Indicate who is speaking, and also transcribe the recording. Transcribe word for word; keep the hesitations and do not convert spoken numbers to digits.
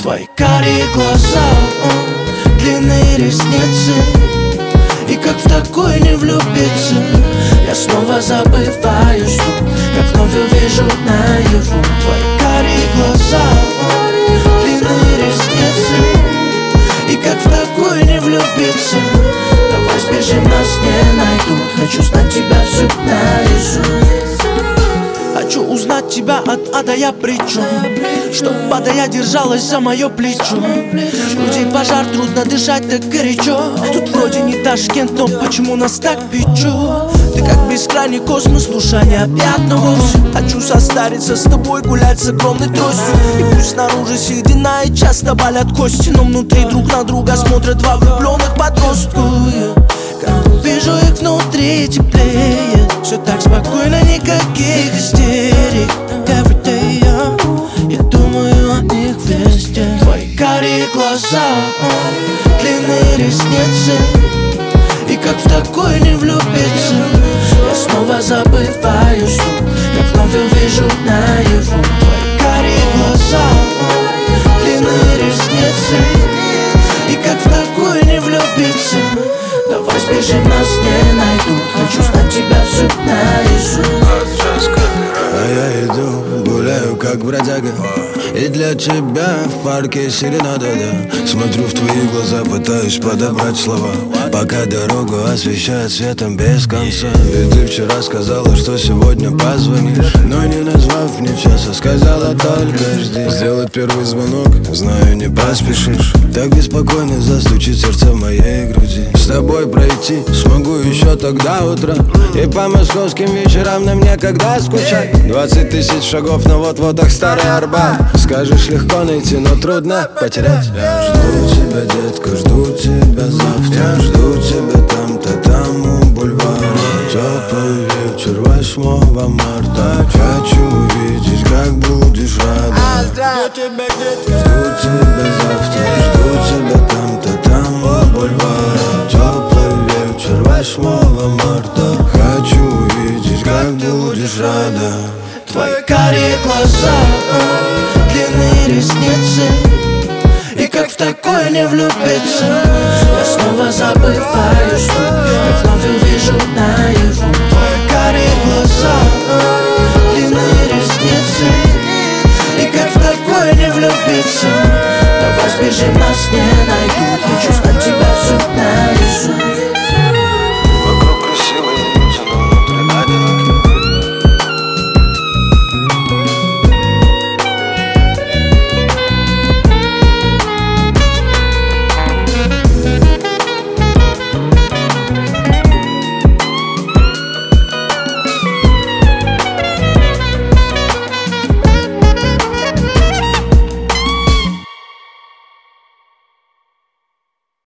Speaker 1: Твои карие глаза, о, длинные ресницы. И как в такое не влюбиться? Я снова забываю, что как вновь увижу наяву твои карие глаза, о, длинные ресницы. И как в такое не влюбиться? Давай сбежим, нас не найдут. Хочу знать тебя всю наизусть. Хочу узнать тебя от А до Я, причем чтоб падая держалась за мое плечо. В груди пожар, трудно дышать так горячо. Тут вроде не Ташкент, но почему нас так печет? Ты как бескрайний космос, душа необъятна вовсе. Хочу состариться с тобой, гулять с огромной тростью. И пусть снаружи седина и часто болят кости, но внутри друг на друга смотрят два влюбленных подростка. Как увижу их внутри теплее. Все так спокойно, никаких истерик. Every day, yeah. Я думаю о них везде. Твои карие глаза, о, длинные ресницы. И как в такое не влюбиться? Я снова забываю, что как вновь увижу наяву твои карие глаза, о, длинные ресницы. И как в такое не влюбиться? Давай сбежим, нас не найдут. Хочу знать тебя всю наизусть.
Speaker 2: А я иду, гуляю как бродяга, и для тебя в парке серенада, да. Смотрю в твои глаза, пытаюсь подобрать слова, пока дорогу освещает светом без конца. И ты вчера сказала, что сегодня позвонишь, но не назвав мне часа, сказала только жди. Сделать первый звонок, знаю, не поспешишь. Так беспокойно застучит сердце в моей груди. С тобой пройти смогу еще тогда утро, и по московским вечерам нам некогда скучать. Двадцать тысяч шагов, но вот-вот их старый Арбат. Скажешь, легко найти, но трудно потерять. Я жду тебя, детка, жду тебя завтра. Жду тебя там-то, там у бульвара. Теплый вечер восьмого марта. Хочу увидеть, как будешь рада. Жду тебя завтра. Жду тебя там-то, там у бульвара. Теплый вечер восьмого марта. Хочу увидеть, как будешь рада.
Speaker 1: Твои карие глаза, о, длинные ресницы. И как в такое не влюбиться? Я снова забываю, что как вновь увижу наяву твои карие глаза, о, длинные ресницы. И как в такое не влюбиться? Давай сбежим, нас не найдут.